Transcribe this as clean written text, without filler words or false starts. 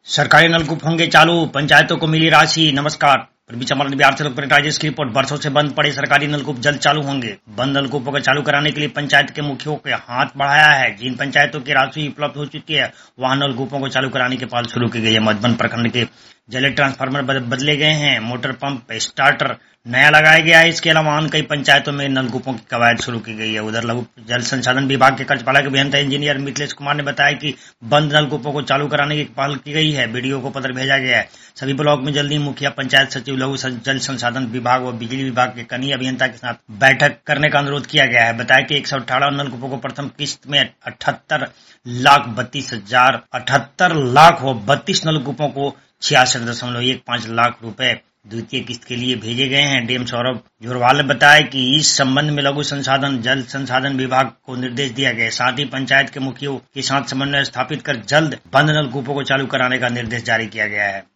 सरकारी नलकूप होंगे चालू, पंचायतों को मिली राशि। नमस्कार, पूर्वी चंपारण बिहार से लोकप्रिय राजेश की रिपोर्ट। वर्षों से बंद पड़े सरकारी नलकूप जल्द चालू होंगे। बंद नलकूपों को चालू कराने के लिए पंचायत के मुखियों के हाथ बढ़ाया है। जिन पंचायतों की राशि उपलब्ध हो चुकी है वहां नलकूपों को चालू कराने की पहल शुरू की गई है। मधुबन प्रखंड के जल ट्रांसफार्मर बदले गए हैं, मोटर पंप स्टार्टर नया लगाया गया है। इसके अलावा अन्य कई पंचायतों में नलकूपों की कवायद शुरू की गई है। उधर लघु जल संसाधन विभाग के कार्यपालक अभियंता इंजीनियर मिथिलेश कुमार ने बताया कि बंद नलकूपों को चालू कराने की पहल की गई है। बीडीओ को पत्र भेजा गया है। सभी ब्लॉक में जल्दी मुखिया, पंचायत सचिव, लघु जल संसाधन विभाग व बिजली विभाग के कनीय अभियंता के साथ बैठक करने का अनुरोध किया गया है। बताया कि 118 नलकूपों को प्रथम किस्त में 78 लाख व 32 नलकूपों को 66.15 लाख रुपए द्वितीय किस्त के लिए भेजे गए हैं। डीएम सौरभ जोरवाल ने बताया कि इस संबंध में लघु संसाधन जल संसाधन विभाग को निर्देश दिया गया। साथ ही पंचायत के मुखियों के साथ समन्वय स्थापित कर जल्द बंद नलकूपों को चालू कराने का निर्देश जारी किया गया है।